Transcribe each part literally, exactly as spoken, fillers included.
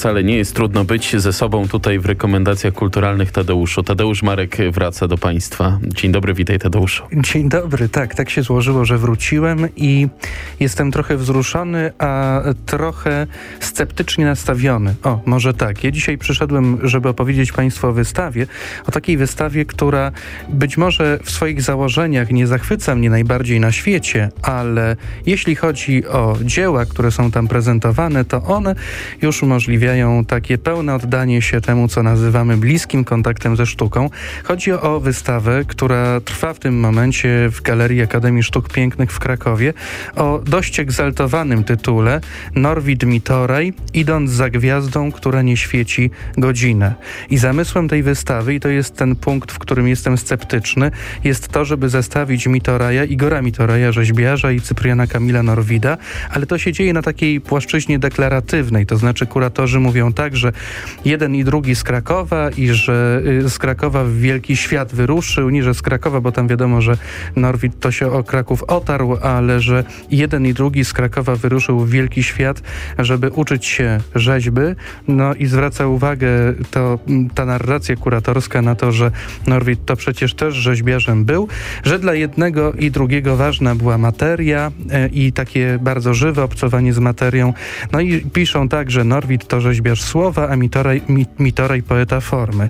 wcale nie jest trudno być ze sobą tutaj w rekomendacjach kulturalnych Tadeuszu. Tadeusz Marek wraca do Państwa. Dzień dobry, witaj Tadeuszu. Dzień dobry, tak, tak się złożyło, że wróciłem i jestem trochę wzruszony, a trochę sceptycznie nastawiony. O, może tak. Ja dzisiaj przyszedłem, żeby opowiedzieć Państwu o wystawie, o takiej wystawie, która być może w swoich założeniach nie zachwyca mnie najbardziej na świecie, ale jeśli chodzi o dzieła, które są tam prezentowane, to one już umożliwiają takie pełne oddanie się temu, co nazywamy bliskim kontaktem ze sztuką. Chodzi o wystawę, która trwa w tym momencie w Galerii Akademii Sztuk Pięknych w Krakowie, o dość egzaltowanym tytule Norwid Mitoraj, idąc za gwiazdą, która nie świeci godzinę. I zamysłem tej wystawy, i to jest ten punkt, w którym jestem sceptyczny, jest to, żeby zestawić Mitoraja, Igora Mitoraja, rzeźbiarza, i Cypriana Kamila Norwida, ale to się dzieje na takiej płaszczyźnie deklaratywnej, to znaczy kuratorzy mówią tak, że jeden i drugi z Krakowa i że y, z Krakowa w wielki świat wyruszył, nie że z Krakowa, bo tam wiadomo, że Norwid to się o Kraków otarł, ale że jeden i drugi z Krakowa wyruszył w wielki świat, żeby uczyć się rzeźby. No i zwraca uwagę to, ta narracja kuratorska na to, że Norwid to przecież też rzeźbiarzem był, że dla jednego i drugiego ważna była materia y, i takie bardzo żywe obcowanie z materią. No i piszą tak, że Norwid to rzeźbiarz słowa, a Mitoraj, mi, Mitoraj poeta formy.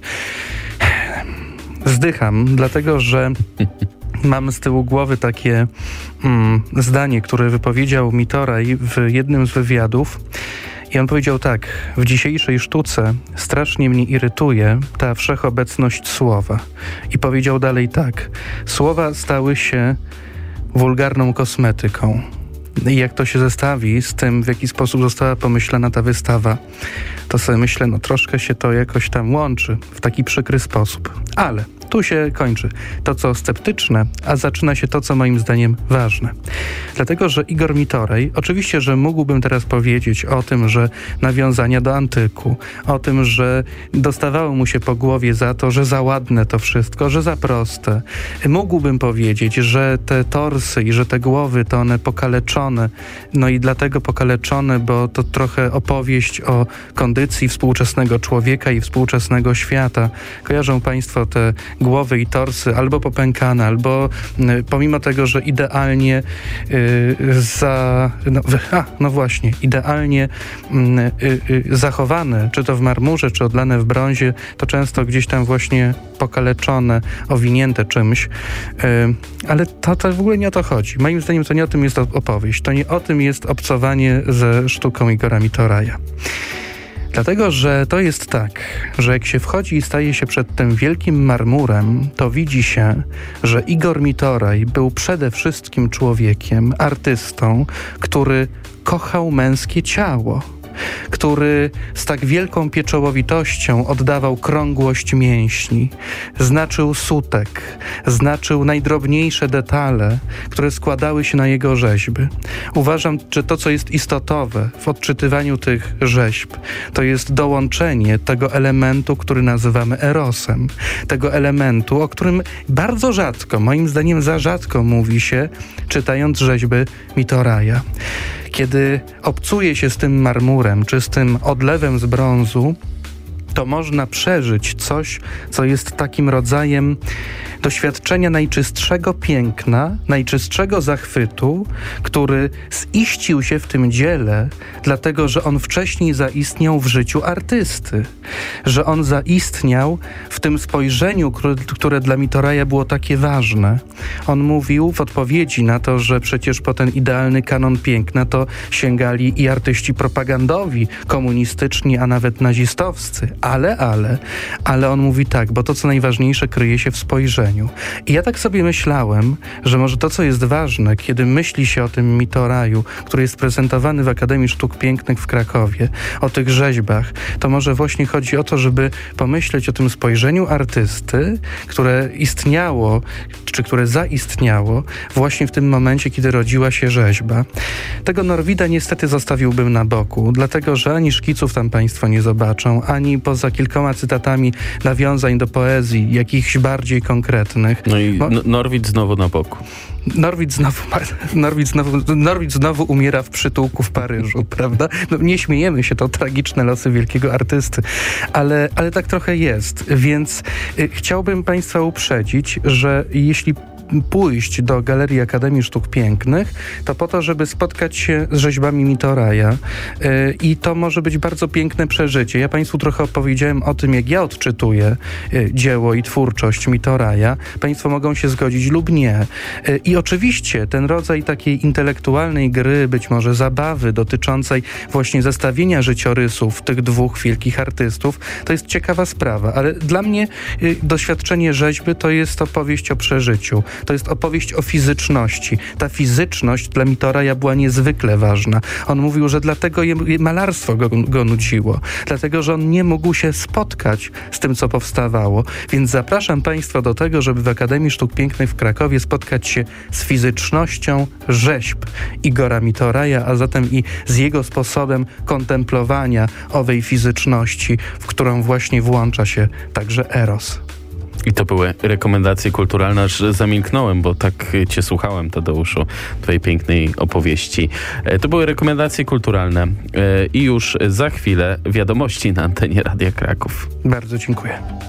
Zdycham, dlatego że mam z tyłu głowy takie mm, zdanie, które wypowiedział Mitoraj w jednym z wywiadów. I on powiedział tak: w dzisiejszej sztuce strasznie mnie irytuje ta wszechobecność słowa. I powiedział dalej tak: słowa stały się wulgarną kosmetyką. I jak to się zestawi z tym, w jaki sposób została pomyślana ta wystawa, to sobie myślę, no troszkę się to jakoś tam łączy w taki przykry sposób. Ale tu się kończy to, co sceptyczne, a zaczyna się to, co moim zdaniem ważne. Dlatego, że Igor Mitoraj, oczywiście, że mógłbym teraz powiedzieć o tym, że nawiązania do antyku, o tym, że dostawało mu się po głowie za to, że za ładne to wszystko, że za proste. Mógłbym powiedzieć, że te torsy i że te głowy to one pokaleczone, no i dlatego pokaleczone, bo to trochę opowieść o kondycji współczesnego człowieka i współczesnego świata. Kojarzą Państwo te głowy i torsy albo popękane, albo y, pomimo tego, że idealnie y, za... No, a, no właśnie, idealnie y, y, y, zachowane, czy to w marmurze, czy odlane w brązie, to często gdzieś tam właśnie pokaleczone, owinięte czymś. Y, ale to, to w ogóle nie o to chodzi. Moim zdaniem to nie o tym jest opowieść. To nie o tym jest obcowanie ze sztuką Igora Mitoraja. Dlatego, że to jest tak, że jak się wchodzi i staje się przed tym wielkim marmurem, to widzi się, że Igor Mitoraj był przede wszystkim człowiekiem, artystą, który kochał męskie ciało, który z tak wielką pieczołowitością oddawał krągłość mięśni, znaczył sutek, znaczył najdrobniejsze detale, które składały się na jego rzeźby. Uważam, że to, co jest istotowe w odczytywaniu tych rzeźb, to jest dołączenie tego elementu, który nazywamy erosem. Tego elementu, o którym bardzo rzadko, moim zdaniem za rzadko mówi się, czytając rzeźby Mitoraja. Kiedy obcuje się z tym marmurem, czy z tym odlewem z brązu, to można przeżyć coś, co jest takim rodzajem doświadczenia najczystszego piękna, najczystszego zachwytu, który ziścił się w tym dziele, dlatego że on wcześniej zaistniał w życiu artysty, że on zaistniał w tym spojrzeniu, które, które dla Mitoraja było takie ważne. On mówił w odpowiedzi na to, że przecież po ten idealny kanon piękna to sięgali i artyści propagandowi, komunistyczni, a nawet nazistowscy. Ale, ale, ale on mówi tak, bo to, co najważniejsze, kryje się w spojrzeniu. I ja tak sobie myślałem, że może to, co jest ważne, kiedy myśli się o tym Mitoraju, który jest prezentowany w Akademii Sztuk Pięknych w Krakowie, o tych rzeźbach, to może właśnie chodzi o to, żeby pomyśleć o tym spojrzeniu artysty, które istniało, czy które zaistniało właśnie w tym momencie, kiedy rodziła się rzeźba. Tego Norwida niestety zostawiłbym na boku, dlatego że ani szkiców tam Państwo nie zobaczą, ani poza kilkoma cytatami nawiązań do poezji, jakichś bardziej konkretnych, konkretnych. No i Bo- N- Norwid znowu na boku. Norwid znowu, Norwid, znowu, Norwid znowu umiera w przytułku w Paryżu, prawda? No, nie śmiejemy się, to tragiczne losy wielkiego artysty, ale, ale tak trochę jest, więc y, chciałbym Państwa uprzedzić, że jeśli pójść do Galerii Akademii Sztuk Pięknych, to po to, żeby spotkać się z rzeźbami Mitoraja yy, i to może być bardzo piękne przeżycie. Ja Państwu trochę opowiedziałem o tym, jak ja odczytuję yy, dzieło i twórczość Mitoraja. Państwo mogą się zgodzić lub nie. Yy, I oczywiście ten rodzaj takiej intelektualnej gry, być może zabawy dotyczącej właśnie zestawienia życiorysów tych dwóch wielkich artystów, to jest ciekawa sprawa, ale dla mnie yy, doświadczenie rzeźby to jest opowieść o przeżyciu. To jest opowieść o fizyczności. Ta fizyczność dla Mitoraja była niezwykle ważna. On mówił, że dlatego je, malarstwo go, go nudziło. Dlatego, że on nie mógł się spotkać z tym, co powstawało. Więc zapraszam Państwa do tego, żeby w Akademii Sztuk Pięknych w Krakowie spotkać się z fizycznością rzeźb Igora Mitoraja, a zatem i z jego sposobem kontemplowania owej fizyczności, w którą właśnie włącza się także eros. I to były rekomendacje kulturalne, aż zamilknąłem, bo tak cię słuchałem, Tadeuszu, twojej pięknej opowieści. E, To były rekomendacje kulturalne. E, I już za chwilę wiadomości na antenie Radia Kraków. Bardzo dziękuję.